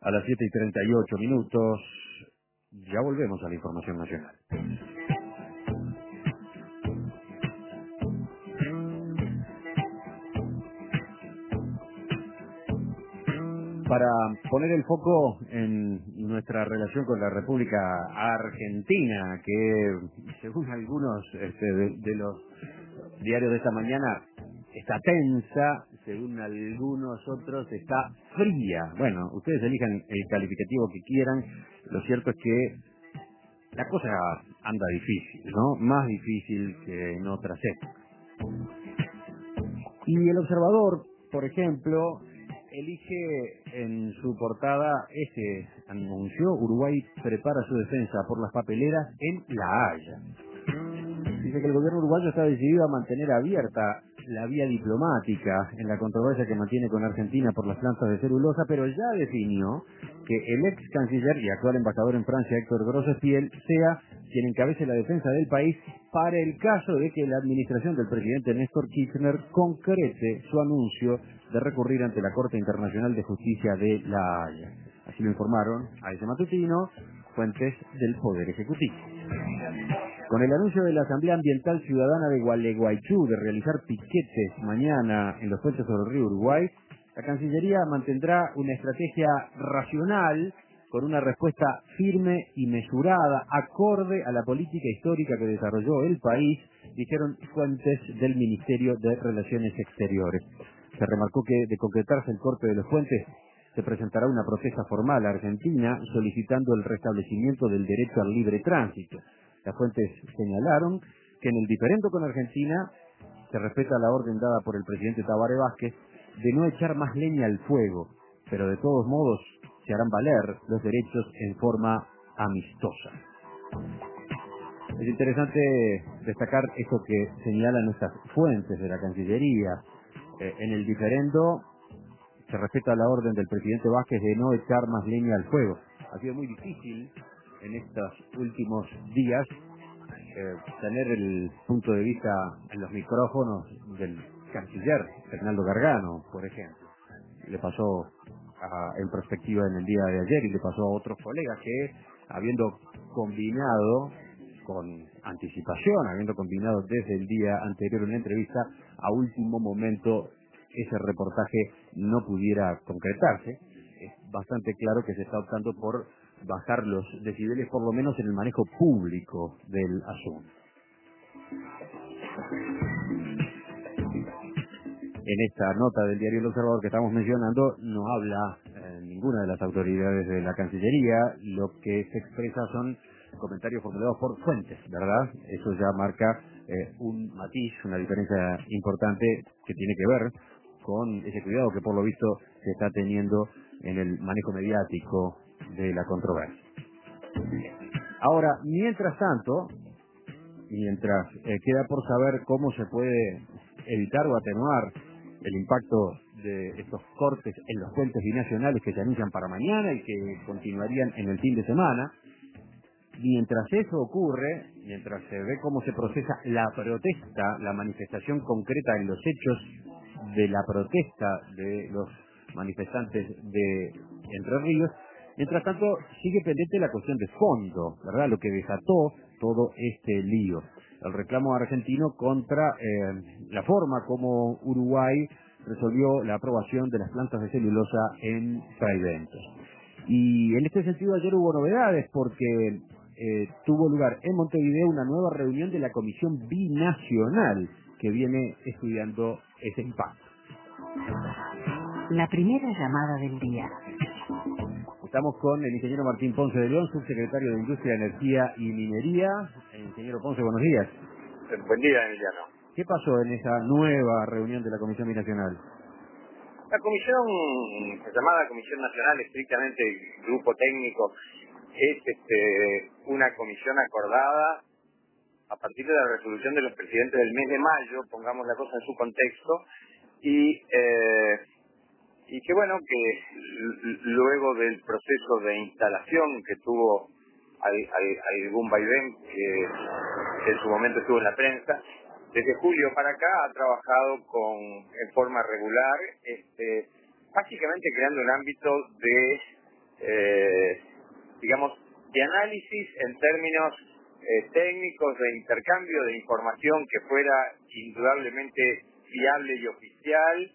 A las 7:38. Ya volvemos a la información nacional. Para poner el foco en nuestra relación con la República Argentina, que según algunos de los diarios de esta mañana está tensa, según algunos otros está fría. Bueno, ustedes elijan el calificativo que quieran. Lo cierto es que la cosa anda difícil, ¿no? Más difícil que en otras épocas. Y el Observador, por ejemplo, elige en su portada anunció: Uruguay prepara su defensa por las papeleras en La Haya. Dice que el gobierno uruguayo está decidido a mantener abierta la vía diplomática en la controversia que mantiene con Argentina por las plantas de celulosa, pero ya definió que el ex canciller y actual embajador en Francia, Héctor Grossepiel, sea quien encabece la defensa del país para el caso de que la administración del presidente Néstor Kirchner concrete su anuncio de recurrir ante la Corte Internacional de Justicia de La Haya. Así lo informaron a ese matutino fuentes del Poder Ejecutivo. Con el anuncio de la Asamblea Ambiental Ciudadana de Gualeguaychú de realizar piquetes mañana en los puentes sobre el río Uruguay, la Cancillería mantendrá una estrategia racional con una respuesta firme y mesurada, acorde a la política histórica que desarrolló el país, dijeron fuentes del Ministerio de Relaciones Exteriores. Se remarcó que, de concretarse el corte de los puentes, se presentará una protesta formal a Argentina solicitando el restablecimiento del derecho al libre tránsito. Las fuentes señalaron que en el diferendo con Argentina se respeta la orden dada por el presidente Tabaré Vázquez de no echar más leña al fuego, pero de todos modos se harán valer los derechos en forma amistosa. Es interesante destacar esto que señalan estas fuentes de la Cancillería. En el diferendo se respeta la orden del presidente Vázquez de no echar más leña al fuego. Ha sido muy difícil en estos últimos días tener el punto de vista en los micrófonos del canciller Fernando Gargano, por ejemplo. Le pasó en perspectiva en el día de ayer y le pasó a otros colegas que, habiendo combinado con anticipación, habiendo combinado desde el día anterior una entrevista, a último momento ese reportaje no pudiera concretarse. Es bastante claro que se está optando por bajar los decibeles, por lo menos en el manejo público del asunto. En esta nota del diario El Observador que estamos mencionando no habla ninguna de las autoridades de la Cancillería. Lo que se expresa son comentarios formulados por fuentes, ¿verdad? Eso ya marca un matiz, una diferencia importante que tiene que ver con ese cuidado que por lo visto se está teniendo en el manejo mediático de la controversia. Ahora, mientras tanto, mientras queda por saber cómo se puede evitar o atenuar el impacto de estos cortes en los puentes binacionales que se anuncian para mañana y que continuarían en el fin de semana, mientras eso ocurre, mientras se ve cómo se procesa la protesta, la manifestación concreta en los hechos de la protesta de los manifestantes de Entre Ríos, mientras tanto sigue pendiente la cuestión de fondo, ¿verdad? Lo que desató todo este lío. El reclamo argentino contra la forma como Uruguay resolvió la aprobación de las plantas de celulosa en Fraiventos. Y en este sentido ayer hubo novedades porque tuvo lugar en Montevideo una nueva reunión de la Comisión Binacional que viene estudiando ese impacto. La primera llamada del día. Estamos con el ingeniero Martín Ponce de León, subsecretario de Industria, Energía y Minería. Ingeniero Ponce, buenos días. Buen día, Emiliano. ¿Qué pasó en esa nueva reunión de la Comisión Binacional? La comisión, llamada Comisión Nacional, estrictamente el grupo técnico, es una comisión acordada a partir de la resolución de los presidentes del mes de mayo, pongamos la cosa en su contexto, y que bueno, que luego del proceso de instalación que tuvo algún vaivén que en su momento estuvo en la prensa, desde julio para acá ha trabajado en forma regular, básicamente creando un ámbito de análisis en términos técnicos de intercambio de información que fuera indudablemente fiable y oficial,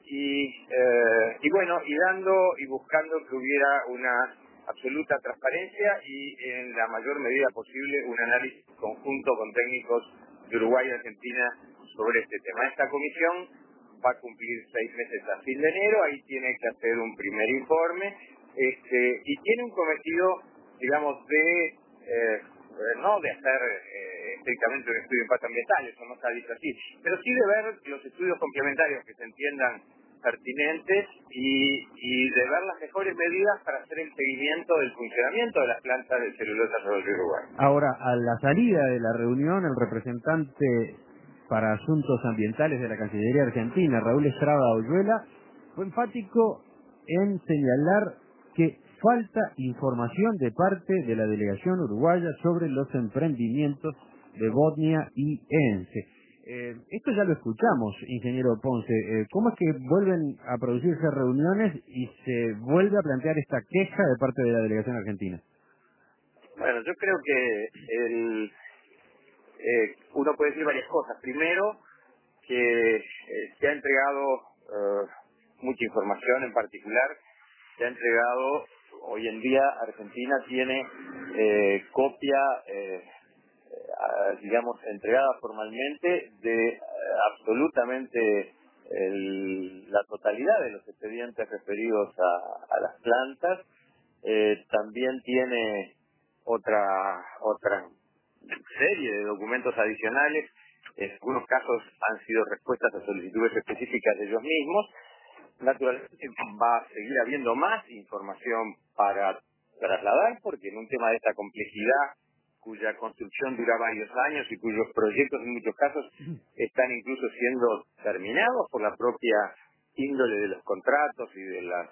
y bueno, y dando y buscando que hubiera una absoluta transparencia y en la mayor medida posible un análisis conjunto con técnicos de Uruguay y Argentina sobre este tema. Esta comisión va a cumplir 6 meses a fin de enero, ahí tiene que hacer un primer informe, y tiene un cometido, digamos, no de hacer estrictamente un estudio de impacto ambiental, eso no está dicho así, pero sí de ver los estudios complementarios que se entiendan pertinentes y de ver las mejores medidas para hacer el seguimiento del funcionamiento de las plantas de celulosa sobre el Uruguay. Ahora, a la salida de la reunión, el representante para asuntos ambientales de la Cancillería Argentina, Raúl Estrada Oyuela, fue enfático en señalar que falta información de parte de la delegación uruguaya sobre los emprendimientos de Botnia y ENCE. Esto ya lo escuchamos, ingeniero Ponce. ¿Cómo es que vuelven a producirse reuniones y se vuelve a plantear esta queja de parte de la delegación argentina? Bueno, yo creo que uno puede decir varias cosas. Primero, que se ha entregado mucha información, en particular se ha entregado, hoy en día Argentina tiene copia, digamos, entregada formalmente de absolutamente la totalidad de los expedientes referidos a las plantas. También tiene otra serie de documentos adicionales. En algunos casos han sido respuestas a solicitudes específicas de ellos mismos. Naturalmente va a seguir habiendo más información para trasladar, porque en un tema de esta complejidad, cuya construcción dura varios años y cuyos proyectos en muchos casos están incluso siendo terminados por la propia índole de los contratos y de las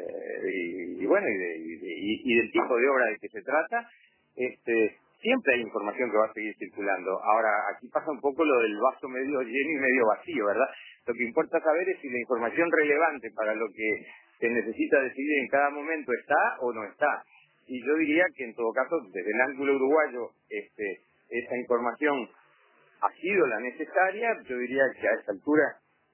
y del tipo de obra de que se trata, siempre hay información que va a seguir circulando. Ahora, aquí pasa un poco lo del vaso medio lleno y medio vacío, ¿verdad? Lo que importa saber es si la información relevante para lo que se necesita decidir en cada momento está o no está. Y yo diría que en todo caso, desde el ángulo uruguayo, esa información ha sido la necesaria. Yo diría que a esta altura,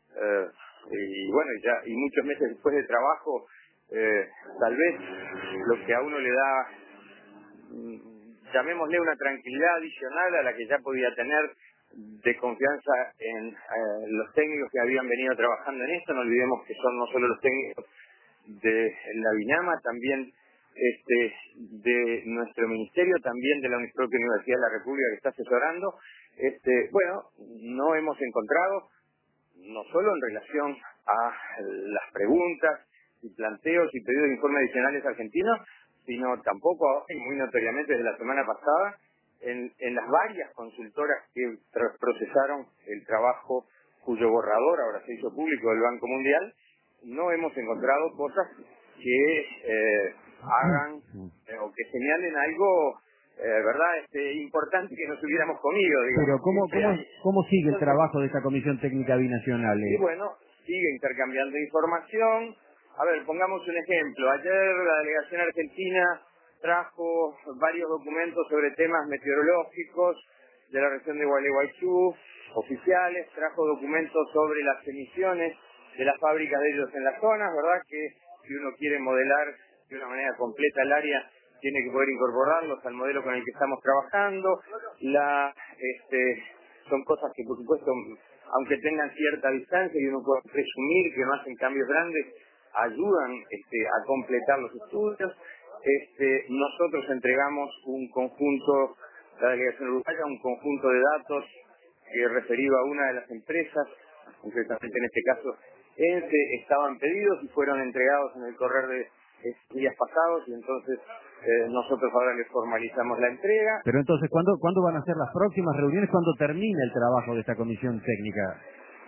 y muchos meses después de trabajo, tal vez lo que a uno le da, llamémosle una tranquilidad adicional a la que ya podía tener, de confianza en los técnicos que habían venido trabajando en esto. No olvidemos que son no solo los técnicos de la BINAMA, también de nuestro ministerio, también de la propia Universidad de la República que está asesorando. No hemos encontrado, no solo en relación a las preguntas y planteos y pedidos de informes adicionales argentinos, sino tampoco, y muy notoriamente desde la semana pasada, en las varias consultoras que procesaron el trabajo cuyo borrador ahora se hizo público del Banco Mundial, no hemos encontrado cosas que hagan o que señalen algo, ¿verdad? Importante que nos hubiéramos comido, digamos. Pero ¿cómo sigue el trabajo de esta Comisión Técnica Binacional? Y bueno, sigue intercambiando información. A ver, pongamos un ejemplo. Ayer la delegación argentina trajo varios documentos sobre temas meteorológicos de la región de Gualeguaychú, oficiales, trajo documentos sobre las emisiones de las fábricas de ellos en las zonas, ¿verdad? Que si uno quiere modelar de una manera completa el área, tiene que poder incorporarlos al modelo con el que estamos trabajando. Son cosas que, por supuesto, aunque tengan cierta distancia y uno puede presumir que no hacen cambios grandes, ayudan a completar los estudios. Nosotros entregamos un conjunto, la delegación uruguaya, un conjunto de datos referido a una de las empresas, concretamente en este caso ENCE, estaban pedidos y fueron entregados en el correr de días pasados, y entonces nosotros ahora les formalizamos la entrega. Pero entonces, ¿cuándo van a ser las próximas reuniones? ¿Cuándo termina el trabajo de esta comisión técnica?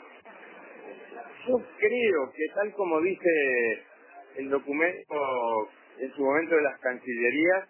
Yo creo que, tal como dice el documento en su momento de las cancillerías,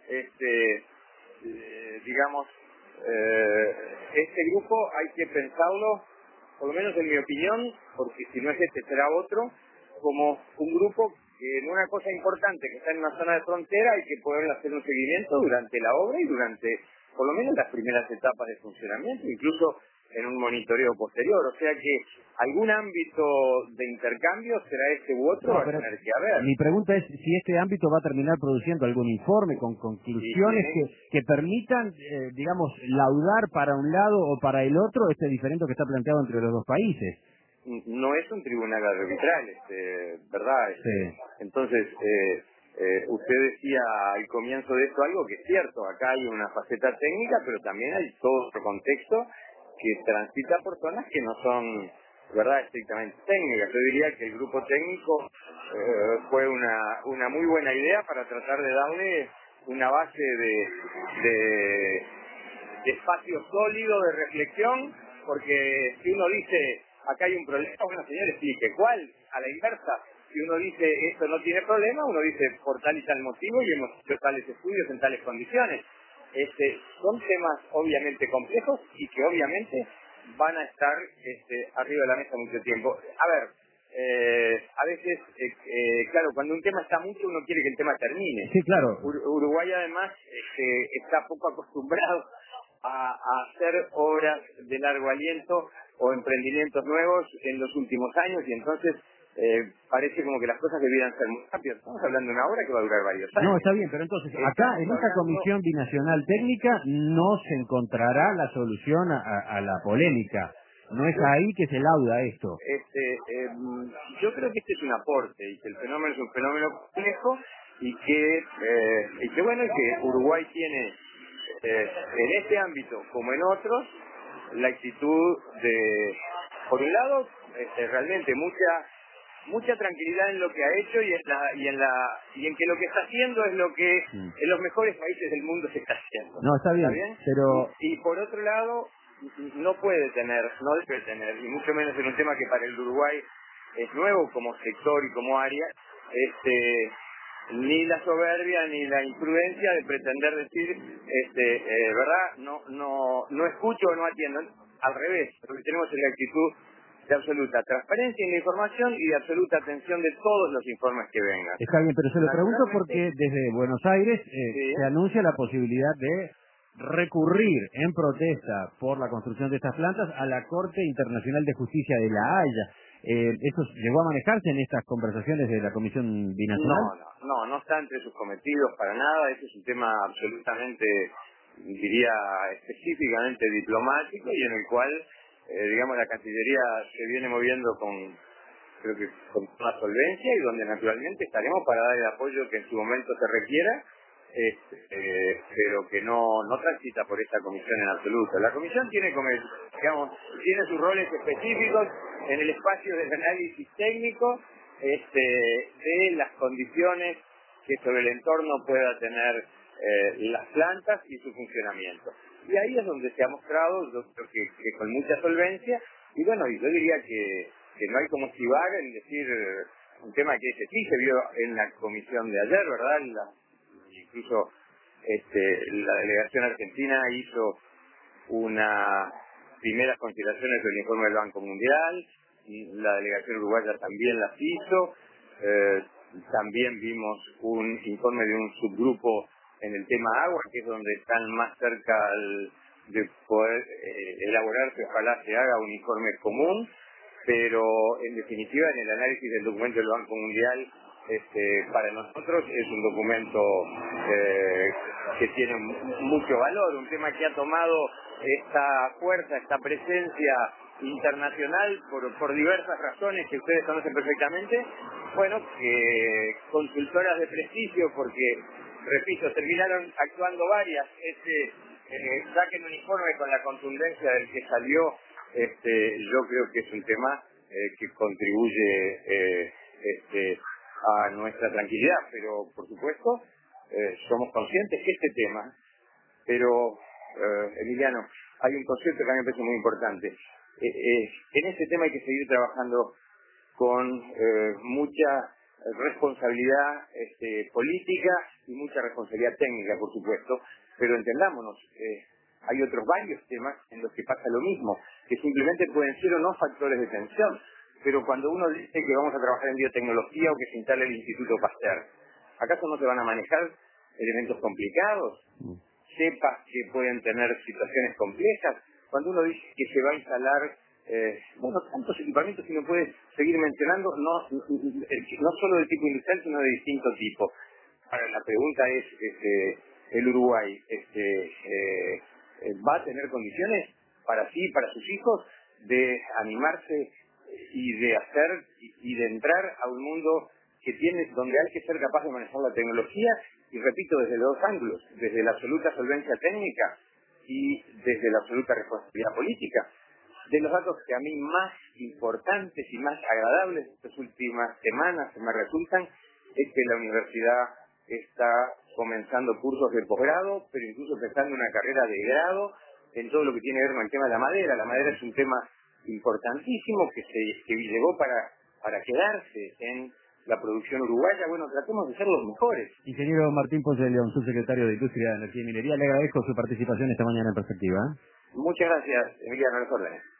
este grupo hay que pensarlo, por lo menos en mi opinión, porque si no es será otro, como un grupo que en una cosa importante que está en una zona de frontera hay que poder hacer un seguimiento durante la obra y durante por lo menos las primeras etapas de funcionamiento, incluso en un monitoreo posterior. O sea que algún ámbito de intercambio será este u otro, No, va a pero tener que haber. mi pregunta es si este ámbito va a terminar produciendo algún informe con conclusiones que permitan, digamos, laudar para un lado o para el otro este diferendo que está planteado entre los dos países. No es un tribunal arbitral, ¿verdad? Sí. Entonces, usted decía al comienzo de esto algo que es cierto, acá hay una faceta técnica, pero también hay todo otro contexto que transita por zonas que no son, ¿verdad?, estrictamente técnicas. Yo diría que el grupo técnico fue una muy buena idea para tratar de darle una base de espacio sólido de reflexión, porque si uno dice, acá hay un problema, bueno, señor, explique, ¿cuál? A la inversa, si uno dice, esto no tiene problema, uno dice, por tal y tal motivo, y hemos hecho tales estudios en tales condiciones. Son temas obviamente complejos y que obviamente van a estar arriba de la mesa mucho tiempo. A ver, a veces, claro, cuando un tema está mucho, uno quiere que el tema termine. Sí, claro. Uruguay además está poco acostumbrado a hacer obras de largo aliento o emprendimientos nuevos en los últimos años, y entonces parece como que las cosas debieran ser muy rápidas. Estamos hablando de una obra que va a durar varios años. No, está bien, pero entonces acá en esta comisión binacional técnica no se encontrará la solución a la polémica. No es ahí que se lauda esto. Yo creo que este es un aporte y que el fenómeno es un fenómeno complejo y que bueno, y que Uruguay tiene en este ámbito como en otros la actitud de, por un lado, realmente mucha tranquilidad en lo que ha hecho y en que lo que está haciendo es lo que en los mejores países del mundo se está haciendo. No, está bien, pero Y por otro lado, no debe tener, y mucho menos en un tema que para el Uruguay es nuevo como sector y como área, ni la soberbia ni la imprudencia de pretender decir, verdad, no escucho o no atiendo. Al revés, lo que tenemos es la actitud de absoluta transparencia en la información y de absoluta atención de todos los informes que vengan. está bien, pero se lo pregunto porque desde Buenos Aires Sí. se anuncia la posibilidad de recurrir en protesta por la construcción de estas plantas a la Corte Internacional de Justicia de La Haya. ¿Eso llegó a manejarse en estas conversaciones de la Comisión Binacional? No está entre sus cometidos para nada. Ese es un tema absolutamente, diría, específicamente diplomático y en el cual, digamos, la Cancillería se viene moviendo creo que con toda solvencia y donde naturalmente estaremos para dar el apoyo que en su momento se requiera, pero que no transita por esta comisión en absoluto. La comisión tiene sus roles específicos en el espacio del análisis técnico de las condiciones que sobre el entorno pueda tener las plantas y su funcionamiento. Y ahí es donde se ha mostrado, yo creo que con mucha solvencia, y bueno, y yo diría que no hay como esquivar en decir un tema que sí se vio en la comisión de ayer, ¿verdad? Incluso la delegación argentina hizo unas primeras consideraciones del informe del Banco Mundial, la delegación uruguaya también las hizo, también vimos un informe de un subgrupo en el tema agua, que es donde están más cerca de poder elaborarse, ojalá se haga un informe común, pero en definitiva en el análisis del documento del Banco Mundial, para nosotros es un documento que tiene mucho valor, un tema que ha tomado esta fuerza, esta presencia internacional por diversas razones que ustedes conocen perfectamente, bueno, que consultoras de prestigio, porque, repito, terminaron actuando varias, saquen un informe con la contundencia del que salió, yo creo que es un tema que contribuye a nuestra tranquilidad, pero por supuesto somos conscientes que este tema, pero Emiliano, hay un concepto que a mí me parece muy importante. En este tema hay que seguir trabajando con mucha responsabilidad política y mucha responsabilidad técnica, por supuesto, pero entendámonos, hay otros varios temas en los que pasa lo mismo, que simplemente pueden ser o no factores de tensión, pero cuando uno dice que vamos a trabajar en biotecnología o que se instale el Instituto Pasteur, ¿acaso no se van a manejar elementos complicados? Cepas que pueden tener situaciones complejas. Cuando uno dice que se va a instalar, tantos equipamientos que uno puede seguir mencionando, no solo de tipo industrial, sino de distinto tipo. Ahora, la pregunta es, ¿el Uruguay va a tener condiciones para sí y para sus hijos de animarse y de hacer y de entrar a un mundo donde hay que ser capaz de manejar la tecnología, y repito, desde los dos ángulos, desde la absoluta solvencia técnica y desde la absoluta responsabilidad política? De los datos que a mí más importantes y más agradables de estas últimas semanas me resultan es que la universidad está comenzando cursos de posgrado, pero incluso empezando una carrera de grado en todo lo que tiene que ver con el tema de la madera. La madera es un tema importantísimo que llegó para quedarse en la producción uruguaya. Bueno, tratemos de ser los mejores. Ingeniero Martín Ponce de León, subsecretario de Industria, Energía y Minería, le agradezco su participación esta mañana en Perspectiva. Muchas gracias, Emiliano, a las órdenes.